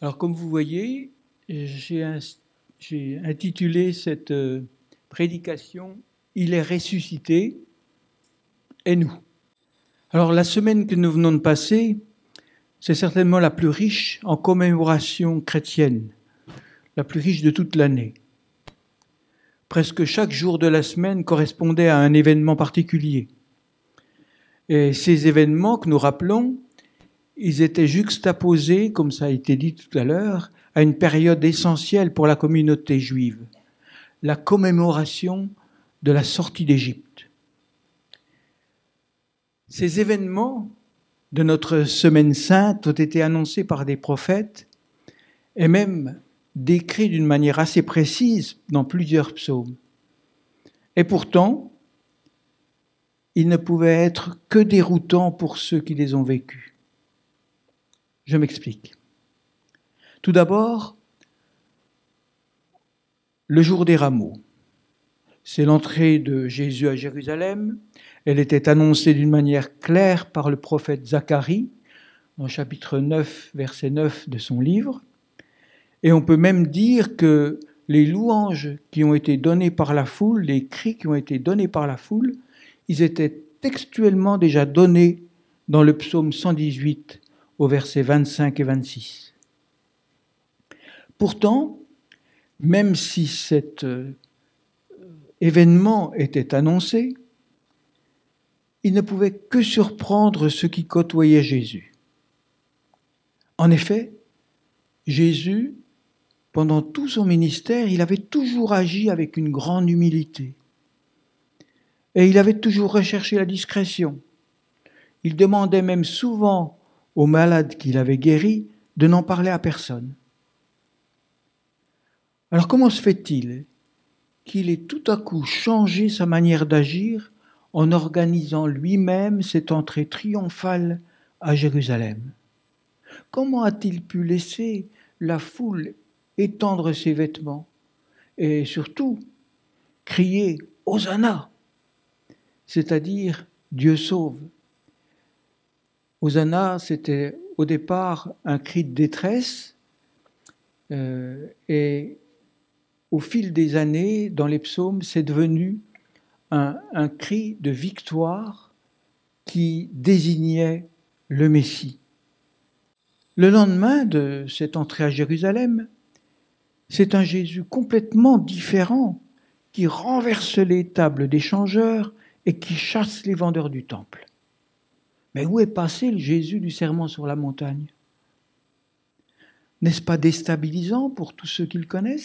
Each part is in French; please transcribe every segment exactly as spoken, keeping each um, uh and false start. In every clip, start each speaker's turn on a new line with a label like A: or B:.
A: Alors, comme vous voyez, j'ai, un, j'ai intitulé cette euh, prédication « Il est ressuscité et nous ». Alors, la semaine que nous venons de passer, c'est certainement la plus riche en commémoration chrétienne, la plus riche de toute l'année. Presque chaque jour de la semaine correspondait à un événement particulier. Et ces événements que nous rappelons, ils étaient juxtaposés, comme ça a été dit tout à l'heure, à une période essentielle pour la communauté juive, la commémoration de la sortie d'Égypte. Ces événements de notre semaine sainte ont été annoncés par des prophètes et même décrits d'une manière assez précise dans plusieurs psaumes. Et pourtant, ils ne pouvaient être que déroutants pour ceux qui les ont vécus. Je m'explique. Tout d'abord, le jour des rameaux. C'est l'entrée de Jésus à Jérusalem. Elle était annoncée d'une manière claire par le prophète Zacharie, dans le chapitre neuf, verset neuf de son livre. Et on peut même dire que les louanges qui ont été données par la foule, les cris qui ont été donnés par la foule, ils étaient textuellement déjà donnés dans le psaume cent dix-huit, au verset vingt-cinq et vingt-six. Pourtant, même si cet euh, événement était annoncé, il ne pouvait que surprendre ceux qui côtoyaient Jésus. En effet, Jésus, pendant tout son ministère, il avait toujours agi avec une grande humilité. Et il avait toujours recherché la discrétion. Il demandait même souvent aux malades qu'il avait guéris de n'en parler à personne. Alors comment se fait-il qu'il ait tout à coup changé sa manière d'agir en organisant lui-même cette entrée triomphale à Jérusalem? Comment a-t-il pu laisser la foule étendre ses vêtements et surtout crier « Hosanna », c'est-à-dire « Dieu sauve ». Hosanna, c'était au départ un cri de détresse euh, et au fil des années, dans les psaumes, c'est devenu un, un cri de victoire qui désignait le Messie. Le lendemain de cette entrée à Jérusalem, c'est un Jésus complètement différent qui renverse les tables des changeurs et qui chasse les vendeurs du temple. Mais où est passé le Jésus du sermon sur la montagne ? N'est-ce pas déstabilisant pour tous ceux qui le connaissent ?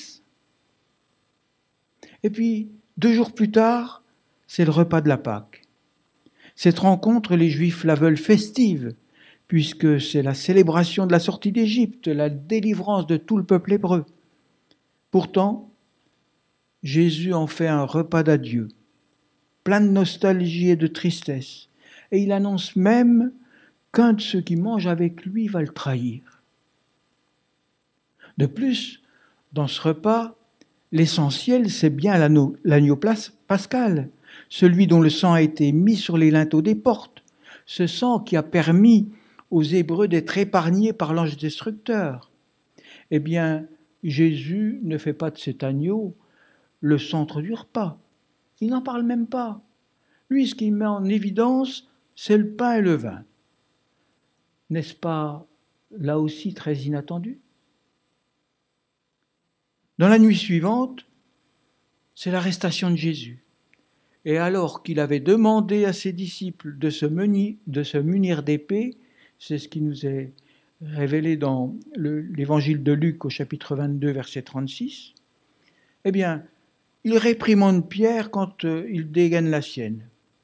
A: Et puis, deux jours plus tard, c'est le repas de la Pâque. Cette rencontre, les Juifs la veulent festive, puisque c'est la célébration de la sortie d'Égypte, la délivrance de tout le peuple hébreu. Pourtant, Jésus en fait un repas d'adieu, plein de nostalgie et de tristesse. Et il annonce même qu'un de ceux qui mangent avec lui va le trahir. De plus, dans ce repas, l'essentiel, c'est bien l'agneau, l'agneau pascal, celui dont le sang a été mis sur les linteaux des portes, ce sang qui a permis aux Hébreux d'être épargnés par l'ange destructeur. Eh bien, Jésus ne fait pas de cet agneau le centre du repas. Il n'en parle même pas. Lui, ce qu'il met en évidence, c'est le pain et le vin. N'est-ce pas là aussi très inattendu ? Dans la nuit suivante, c'est l'arrestation de Jésus. Et alors qu'il avait demandé à ses disciples de se munir, de se munir d'épée, c'est ce qui nous est révélé dans le, l'évangile de Luc au chapitre vingt-deux, verset trente-six, eh bien, il réprimande Pierre quand euh, il dégaine la sienne.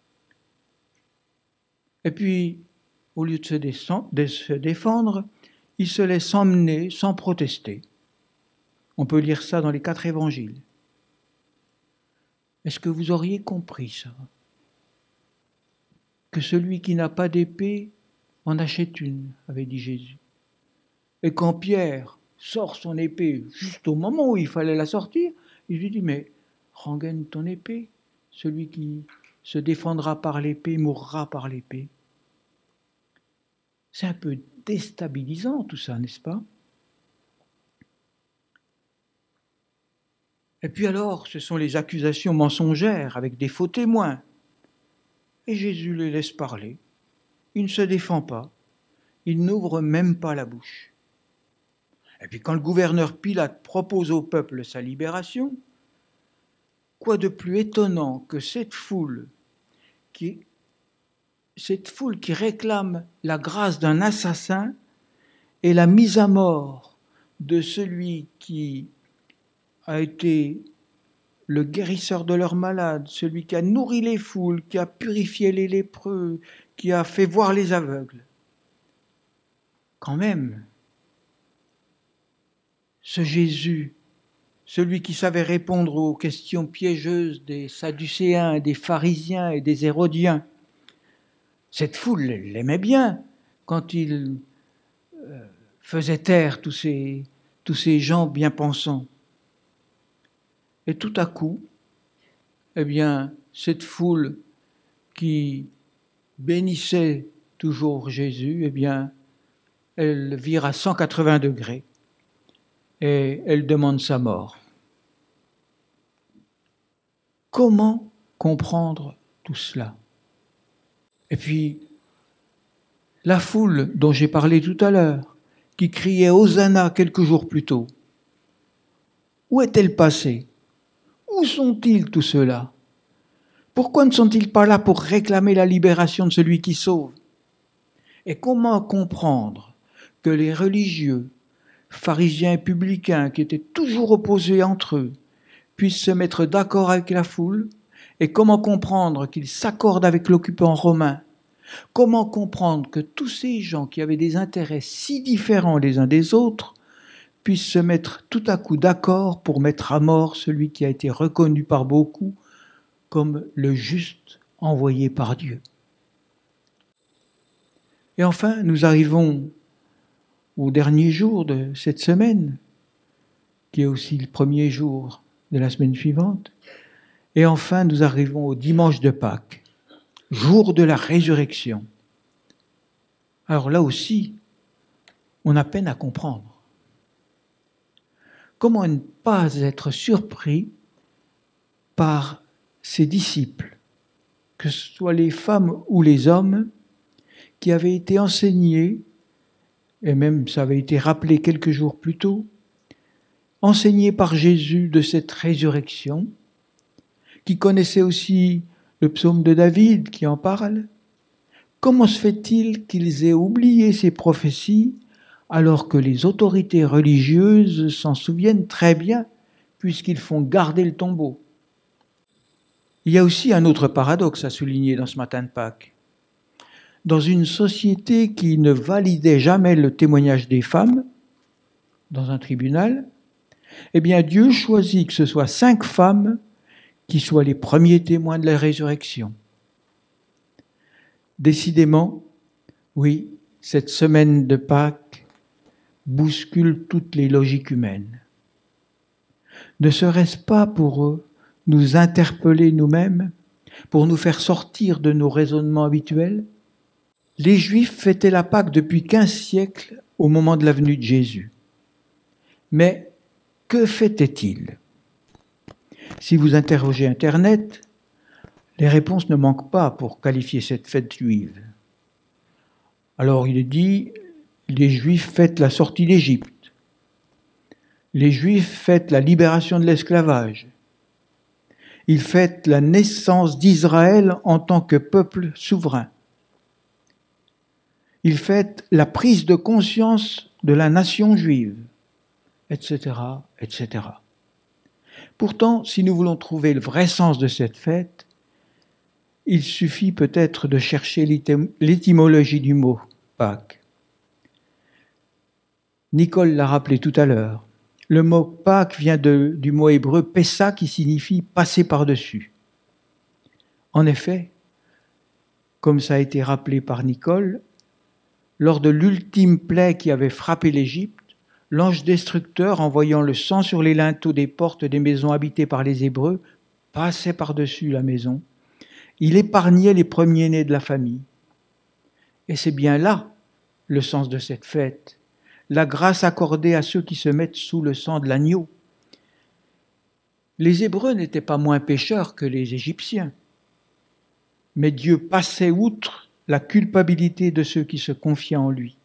A: Et puis, au lieu de se, descend, de se défendre, il se laisse emmener sans protester. On peut lire ça dans les quatre évangiles. Est-ce que vous auriez compris ça ? Que celui qui n'a pas d'épée en achète une, avait dit Jésus. Et quand Pierre sort son épée juste au moment où il fallait la sortir, il lui dit, mais rengaine ton épée, celui qui se défendra par l'épée mourra par l'épée. C'est un peu déstabilisant tout ça, n'est-ce pas ? Et puis alors, ce sont les accusations mensongères avec des faux témoins. Et Jésus les laisse parler. Il ne se défend pas. Il n'ouvre même pas la bouche. Et puis quand le gouverneur Pilate propose au peuple sa libération, quoi de plus étonnant que cette foule qui, cette foule qui réclame la grâce d'un assassin et la mise à mort de celui qui a été le guérisseur de leurs malades, celui qui a nourri les foules, qui a purifié les lépreux, qui a fait voir les aveugles. Quand même, ce Jésus, celui qui savait répondre aux questions piégeuses des Sadducéens, des pharisiens et des Hérodiens, cette foule l'aimait bien quand il euh, faisait taire tous ces, tous ces gens bien pensants. Et tout à coup, eh bien, cette foule qui bénissait toujours Jésus, eh bien, elle vire à cent quatre-vingts degrés et elle demande sa mort. Comment comprendre tout cela? Et puis, la foule dont j'ai parlé tout à l'heure, qui criait Hosanna quelques jours plus tôt, où est-elle passée? Où sont-ils tous ceux-là? Pourquoi ne sont-ils pas là pour réclamer la libération de celui qui sauve? Et comment comprendre que les religieux, pharisiens et publicains, qui étaient toujours opposés entre eux, puissent se mettre d'accord avec la foule? Et comment comprendre qu'ils s'accordent avec l'occupant romain? Comment comprendre que tous ces gens qui avaient des intérêts si différents les uns des autres puissent se mettre tout à coup d'accord pour mettre à mort celui qui a été reconnu par beaucoup comme le juste envoyé par Dieu? Et enfin, nous arrivons au dernier jour de cette semaine, qui est aussi le premier jour de la semaine suivante. Et enfin, nous arrivons au dimanche de Pâques, jour de la résurrection. Alors là aussi, on a peine à comprendre. Comment ne pas être surpris par ces disciples, que ce soit les femmes ou les hommes, qui avaient été enseignés, et même ça avait été rappelé quelques jours plus tôt, enseignés par Jésus de cette résurrection, qui connaissaient aussi le psaume de David qui en parle. Comment se fait-il qu'ils aient oublié ces prophéties alors que les autorités religieuses s'en souviennent très bien puisqu'ils font garder le tombeau? Il y a aussi un autre paradoxe à souligner dans ce matin de Pâques. Dans une société qui ne validait jamais le témoignage des femmes dans un tribunal, eh bien Dieu choisit que ce soit cinq femmes qui soient les premiers témoins de la résurrection. Décidément, oui, cette semaine de Pâques bouscule toutes les logiques humaines. Ne serait-ce pas pour nous interpeller nous-mêmes, pour nous faire sortir de nos raisonnements habituels? Les Juifs fêtaient la Pâque depuis quinze siècles au moment de la venue de Jésus. Mais que fêtaient-ils? Si vous interrogez Internet, les réponses ne manquent pas pour qualifier cette fête juive. Alors il est dit, les Juifs fêtent la sortie d'Égypte. Les Juifs fêtent la libération de l'esclavage. Ils fêtent la naissance d'Israël en tant que peuple souverain. Ils fêtent la prise de conscience de la nation juive, et cetera, et cetera. Pourtant, si nous voulons trouver le vrai sens de cette fête, il suffit peut-être de chercher l'étymologie du mot Pâques. Nicole l'a rappelé tout à l'heure. Le mot Pâques vient de, du mot hébreu Pessa qui signifie passer par-dessus. En effet, comme ça a été rappelé par Nicole, lors de l'ultime plaie qui avait frappé l'Égypte, l'ange destructeur, en voyant le sang sur les linteaux des portes des maisons habitées par les Hébreux, passait par-dessus la maison. Il épargnait les premiers-nés de la famille. Et c'est bien là le sens de cette fête, la grâce accordée à ceux qui se mettent sous le sang de l'agneau. Les Hébreux n'étaient pas moins pécheurs que les Égyptiens, mais Dieu passait outre la culpabilité de ceux qui se confiaient en lui.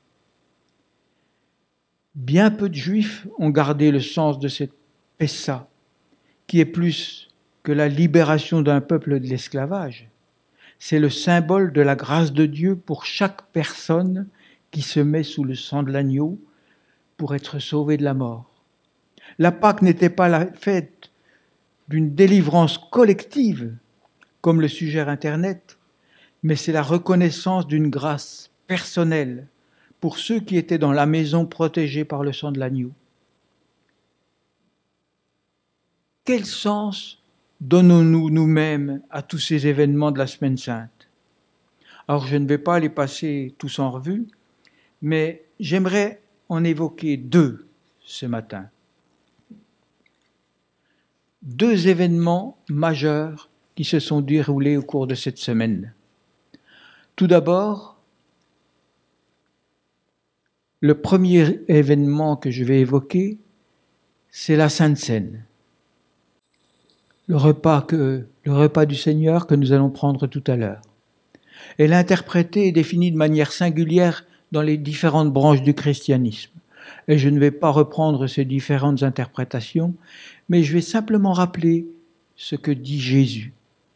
A: Bien peu de Juifs ont gardé le sens de cette Pessa, qui est plus que la libération d'un peuple de l'esclavage. C'est le symbole de la grâce de Dieu pour chaque personne qui se met sous le sang de l'agneau pour être sauvée de la mort. La Pâque n'était pas la fête d'une délivrance collective, comme le suggère Internet, mais c'est la reconnaissance d'une grâce personnelle pour ceux qui étaient dans la maison protégée par le sang de l'agneau. Quel sens donnons-nous nous-mêmes à tous ces événements de la Semaine Sainte ? Alors je ne vais pas les passer tous en revue, mais j'aimerais en évoquer deux ce matin. Deux événements majeurs qui se sont déroulés au cours de cette semaine. Tout d'abord, le premier événement que je vais évoquer, c'est la Sainte Seine. Le repas, que, le repas du Seigneur que nous allons prendre tout à l'heure. Elle est interprétée et définie de manière singulière dans les différentes branches du christianisme. Et je ne vais pas reprendre ces différentes interprétations, mais je vais simplement rappeler ce que dit Jésus.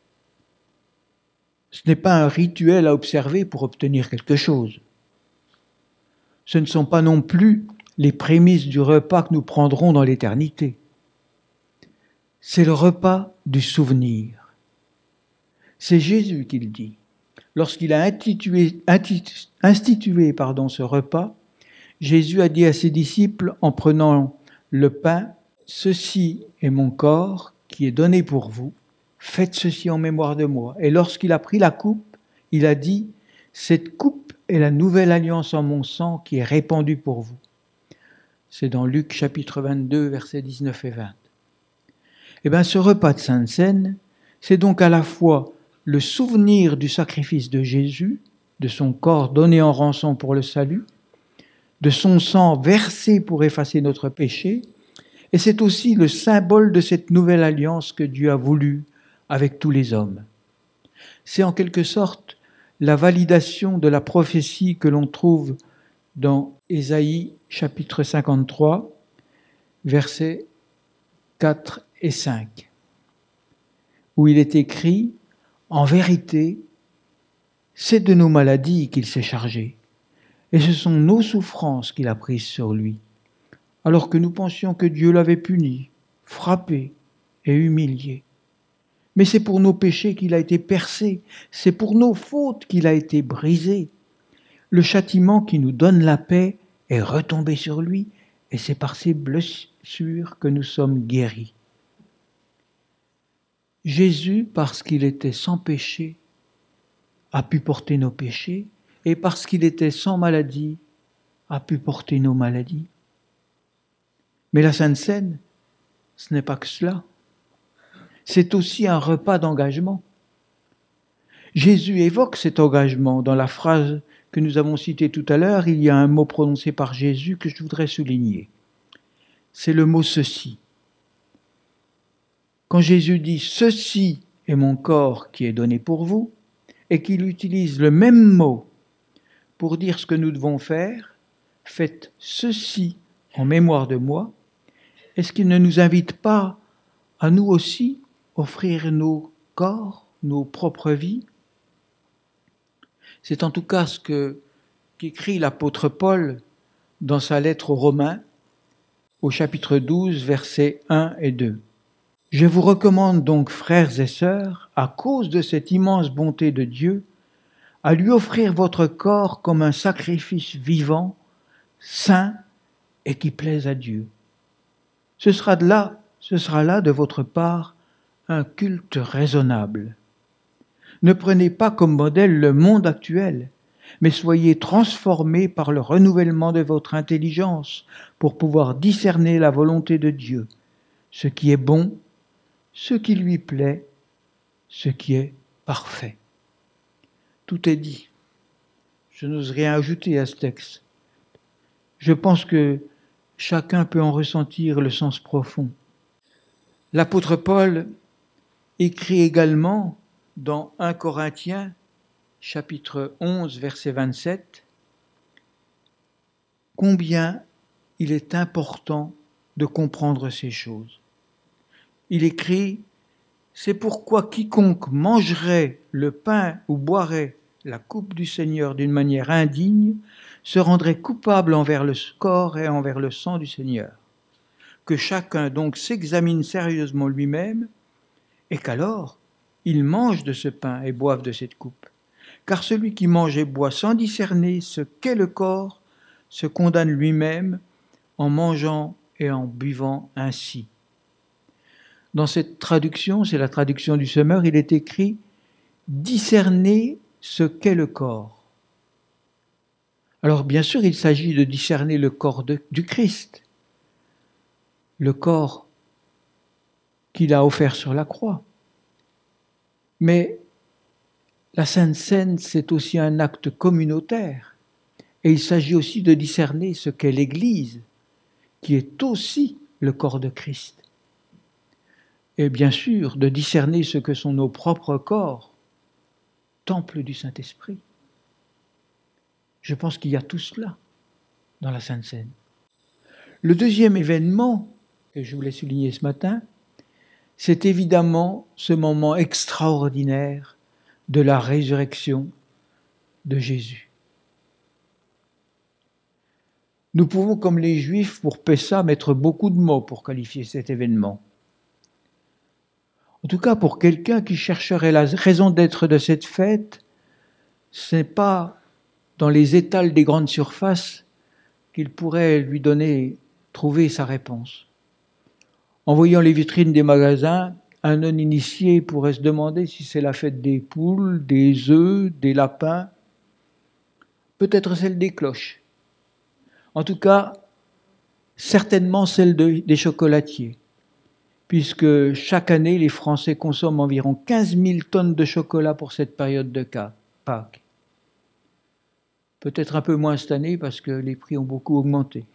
A: Ce n'est pas un rituel à observer pour obtenir quelque chose. Ce ne sont pas non plus les prémices du repas que nous prendrons dans l'éternité. C'est le repas du souvenir. C'est Jésus qui le dit. Lorsqu'il a intitué, intitué, institué pardon, ce repas, Jésus a dit à ses disciples en prenant le pain, « Ceci est mon corps qui est donné pour vous, faites ceci en mémoire de moi. » Et lorsqu'il a pris la coupe, il a dit, « Cette coupe est la nouvelle alliance en mon sang qui est répandue pour vous. » C'est dans Luc chapitre vingt-deux, versets dix-neuf et vingt. Eh bien, ce repas de Sainte Seine, c'est donc à la fois le souvenir du sacrifice de Jésus, de son corps donné en rançon pour le salut, de son sang versé pour effacer notre péché, et c'est aussi le symbole de cette nouvelle alliance que Dieu a voulu avec tous les hommes. C'est en quelque sorte la validation de la prophétie que l'on trouve dans Ésaïe chapitre cinquante-trois, versets quatre et cinq, où il est écrit « En vérité, c'est de nos maladies qu'il s'est chargé, et ce sont nos souffrances qu'il a prises sur lui, alors que nous pensions que Dieu l'avait puni, frappé et humilié. Mais c'est pour nos péchés qu'il a été percé, c'est pour nos fautes qu'il a été brisé. Le châtiment qui nous donne la paix est retombé sur lui, et c'est par ses blessures que nous sommes guéris. » Jésus, parce qu'il était sans péché, a pu porter nos péchés, et parce qu'il était sans maladie, a pu porter nos maladies. Mais la Sainte Seine, ce n'est pas que cela. C'est aussi un repas d'engagement. Jésus évoque cet engagement dans la phrase que nous avons citée tout à l'heure. Il y a un mot prononcé par Jésus que je voudrais souligner. C'est le mot « ceci ». Quand Jésus dit « ceci est mon corps qui est donné pour vous », et qu'il utilise le même mot pour dire ce que nous devons faire, « faites ceci en mémoire de moi », est-ce qu'il ne nous invite pas à nous aussi offrir nos corps, nos propres vies ? C'est en tout cas ce que, qu'écrit l'apôtre Paul dans sa lettre aux Romains, au chapitre douze, versets un et deux. « Je vous recommande donc, frères et sœurs, à cause de cette immense bonté de Dieu, à lui offrir votre corps comme un sacrifice vivant, saint et qui plaise à Dieu. Ce sera de là, ce sera là de votre part un culte raisonnable. Ne prenez pas comme modèle le monde actuel, mais soyez transformés par le renouvellement de votre intelligence pour pouvoir discerner la volonté de Dieu, ce qui est bon, ce qui lui plaît, ce qui est parfait. » Tout est dit. Je n'ose rien ajouter à ce texte. Je pense que chacun peut en ressentir le sens profond. L'apôtre Paul écrit également dans un Corinthiens, chapitre onze, verset vingt-sept, « Combien il est important de comprendre ces choses. » Il écrit « C'est pourquoi quiconque mangerait le pain ou boirait la coupe du Seigneur d'une manière indigne se rendrait coupable envers le corps et envers le sang du Seigneur. Que chacun donc s'examine sérieusement lui-même et qu'alors il mange de ce pain et boive de cette coupe. Car celui qui mange et boit sans discerner ce qu'est le corps se condamne lui-même en mangeant et en buvant ainsi. » Dans cette traduction, c'est la traduction du Semeur, il est écrit « discerner ce qu'est le corps ». Alors bien sûr, il s'agit de discerner le corps de, du Christ, le corps qu'il a offert sur la croix. Mais la Sainte Seine, c'est aussi un acte communautaire. Et il s'agit aussi de discerner ce qu'est l'Église, qui est aussi le corps de Christ. Et bien sûr, de discerner ce que sont nos propres corps, temple du Saint-Esprit. Je pense qu'il y a tout cela dans la Sainte Seine. Le deuxième événement, que je voulais souligner ce matin, c'est évidemment ce moment extraordinaire de la résurrection de Jésus. Nous pouvons, comme les Juifs, pour Pessa, mettre beaucoup de mots pour qualifier cet événement. En tout cas, pour quelqu'un qui chercherait la raison d'être de cette fête, ce n'est pas dans les étals des grandes surfaces qu'il pourrait lui donner, trouver sa réponse. En voyant les vitrines des magasins, un non-initié pourrait se demander si c'est la fête des poules, des œufs, des lapins, peut-être celle des cloches. En tout cas, certainement celle de, des chocolatiers, puisque chaque année, les Français consomment environ quinze mille tonnes de chocolat pour cette période de Pâques. Peut-être un peu moins cette année, parce que les prix ont beaucoup augmenté.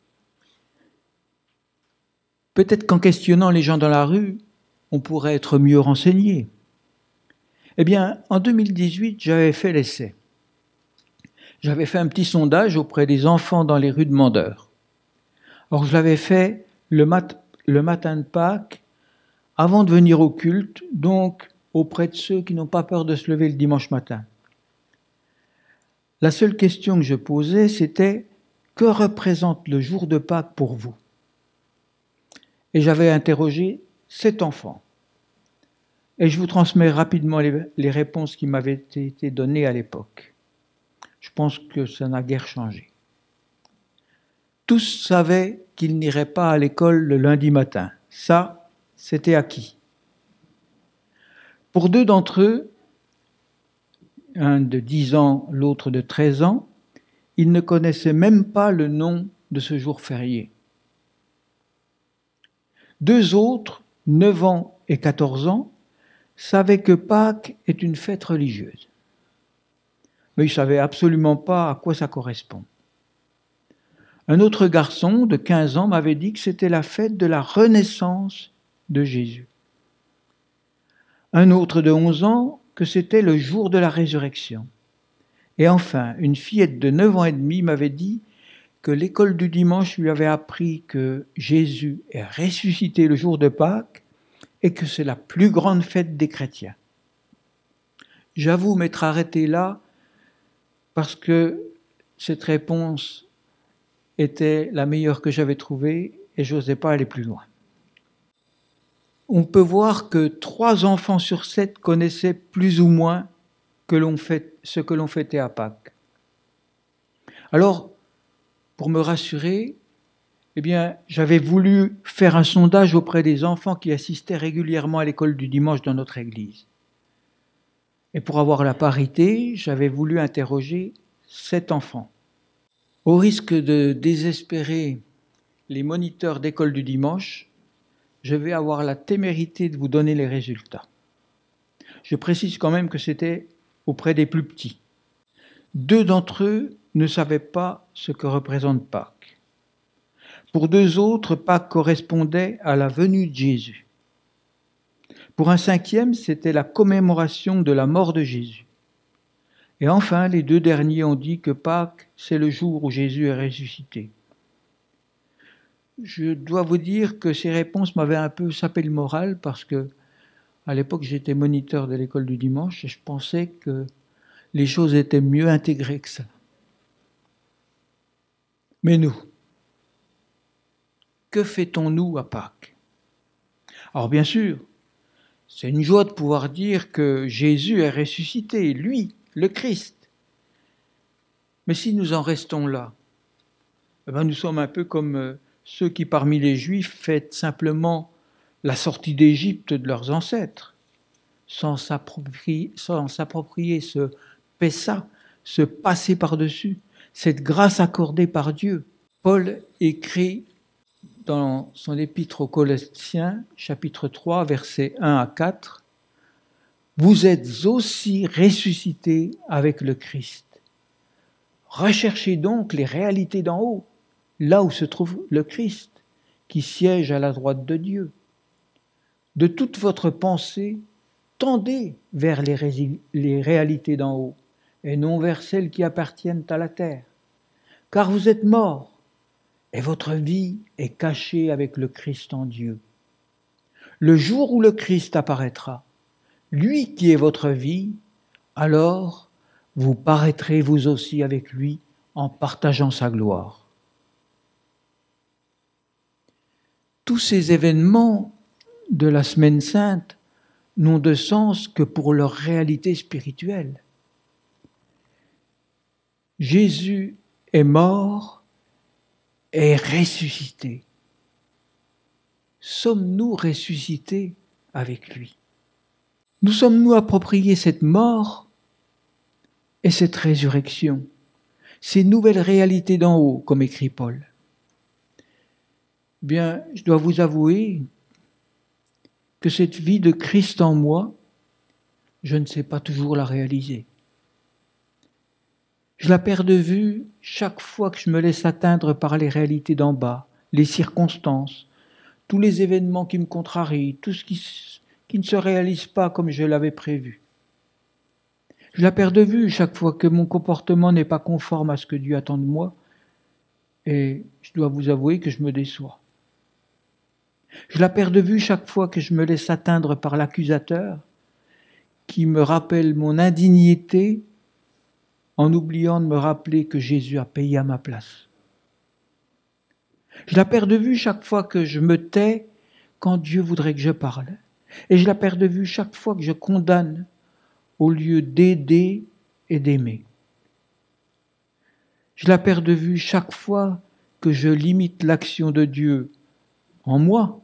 A: Peut-être qu'en questionnant les gens dans la rue, on pourrait être mieux renseigné. Eh bien, en deux mille dix-huit, j'avais fait l'essai. J'avais fait un petit sondage auprès des enfants dans les rues de Mandeure. Alors, je l'avais fait le, mat- le matin de Pâques, avant de venir au culte, donc auprès de ceux qui n'ont pas peur de se lever le dimanche matin. La seule question que je posais, c'était « Que représente le jour de Pâques pour vous ?» Et j'avais interrogé sept enfants. Et je vous transmets rapidement les, les réponses qui m'avaient été données à l'époque. Je pense que ça n'a guère changé. Tous savaient qu'ils n'iraient pas à l'école le lundi matin. Ça, c'était acquis. Pour deux d'entre eux, un de dix ans, l'autre de treize ans, ils ne connaissaient même pas le nom de ce jour férié. Deux autres, neuf ans et quatorze ans, savaient que Pâques est une fête religieuse. Mais ils ne savaient absolument pas à quoi ça correspond. Un autre garçon de quinze ans m'avait dit que c'était la fête de la renaissance de Jésus. Un autre de onze ans que c'était le jour de la résurrection. Et enfin, une fillette de neuf ans et demi m'avait dit que l'école du dimanche lui avait appris que Jésus est ressuscité le jour de Pâques et que c'est la plus grande fête des chrétiens. J'avoue m'être arrêté là parce que cette réponse était la meilleure que j'avais trouvée et je n'osais pas aller plus loin. On peut voir que trois enfants sur sept connaissaient plus ou moins que l'on fait, ce que l'on fêtait à Pâques. Alors, pour me rassurer, eh bien, j'avais voulu faire un sondage auprès des enfants qui assistaient régulièrement à l'école du dimanche dans notre église. Et pour avoir la parité, j'avais voulu interroger sept enfants. Au risque de désespérer les moniteurs d'école du dimanche, je vais avoir la témérité de vous donner les résultats. Je précise quand même que c'était auprès des plus petits. Deux d'entre eux ne savaient pas ce que représente Pâques. Pour deux autres, Pâques correspondait à la venue de Jésus. Pour un cinquième, c'était la commémoration de la mort de Jésus. Et enfin, les deux derniers ont dit que Pâques, c'est le jour où Jésus est ressuscité. Je dois vous dire que ces réponses m'avaient un peu sapé le moral parce que, à l'époque, j'étais moniteur de l'école du dimanche et je pensais que les choses étaient mieux intégrées que ça. Mais nous, que fait-on-nous à Pâques? Alors bien sûr, c'est une joie de pouvoir dire que Jésus est ressuscité, lui, le Christ. Mais si nous en restons là, eh bien nous sommes un peu comme ceux qui, parmi les Juifs, fêtent simplement la sortie d'Égypte de leurs ancêtres, sans s'approprier, sans s'approprier ce Pessa, ce passer par-dessus, cette grâce accordée par Dieu. Paul écrit dans son épître aux Colossiens, chapitre trois, versets un à quatre, « Vous êtes aussi ressuscités avec le Christ. Recherchez donc les réalités d'en haut, là où se trouve le Christ, qui siège à la droite de Dieu. De toute votre pensée, tendez vers les, ré- les réalités d'en haut, et non vers celles qui appartiennent à la terre. Car vous êtes morts, et votre vie est cachée avec le Christ en Dieu. Le jour où le Christ apparaîtra, lui qui est votre vie, alors vous paraîtrez vous aussi avec lui en partageant sa gloire. » Tous ces événements de la Semaine Sainte n'ont de sens que pour leur réalité spirituelle. Jésus est mort et ressuscité. Sommes-nous ressuscités avec lui? Nous sommes-nous appropriés cette mort et cette résurrection, ces nouvelles réalités d'en haut, comme écrit Paul? Bien, je dois vous avouer que cette vie de Christ en moi, je ne sais pas toujours la réaliser. Je la perds de vue chaque fois que je me laisse atteindre par les réalités d'en bas, les circonstances, tous les événements qui me contrarient, tout ce qui, qui ne se réalise pas comme je l'avais prévu. Je la perds de vue chaque fois que mon comportement n'est pas conforme à ce que Dieu attend de moi, et je dois vous avouer que je me déçois. Je la perds de vue chaque fois que je me laisse atteindre par l'accusateur, qui me rappelle mon indignité en oubliant de me rappeler que Jésus a payé à ma place. Je la perds de vue chaque fois que je me tais quand Dieu voudrait que je parle. Et je la perds de vue chaque fois que je condamne au lieu d'aider et d'aimer. Je la perds de vue chaque fois que je limite l'action de Dieu en moi,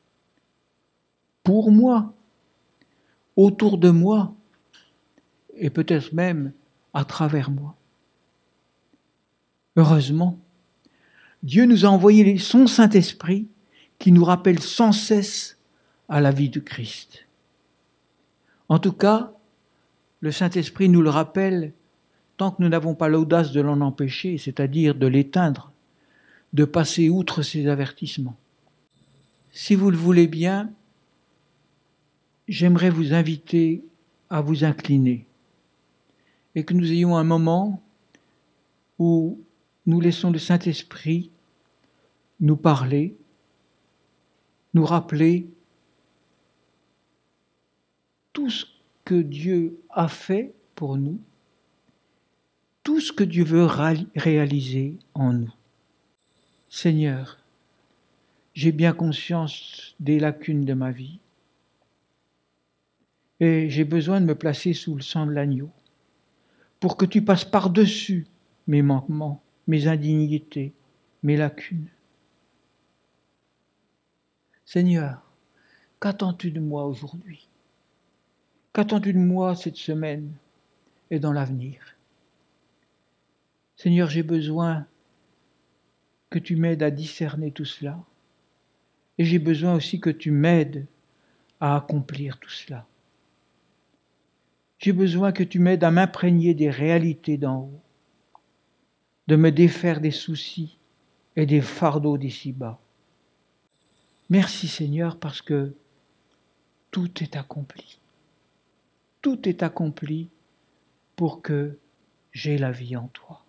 A: pour moi, autour de moi, et peut-être même à travers moi. Heureusement, Dieu nous a envoyé son Saint-Esprit qui nous rappelle sans cesse à la vie du Christ. En tout cas, le Saint-Esprit nous le rappelle tant que nous n'avons pas l'audace de l'en empêcher, c'est-à-dire de l'éteindre, de passer outre ses avertissements. Si vous le voulez bien, j'aimerais vous inviter à vous incliner et que nous ayons un moment où nous laissons le Saint-Esprit nous parler, nous rappeler tout ce que Dieu a fait pour nous, tout ce que Dieu veut réaliser en nous. Seigneur, j'ai bien conscience des lacunes de ma vie et j'ai besoin de me placer sous le sang de l'agneau pour que tu passes par-dessus mes manquements, mes indignités, mes lacunes. Seigneur, qu'attends-tu de moi aujourd'hui? Qu'attends-tu de moi cette semaine et dans l'avenir? Seigneur, j'ai besoin que tu m'aides à discerner tout cela. Et j'ai besoin aussi que tu m'aides à accomplir tout cela. J'ai besoin que tu m'aides à m'imprégner des réalités d'en haut, de me défaire des soucis et des fardeaux d'ici-bas. Merci Seigneur parce que tout est accompli. Tout est accompli pour que j'ai la vie en toi.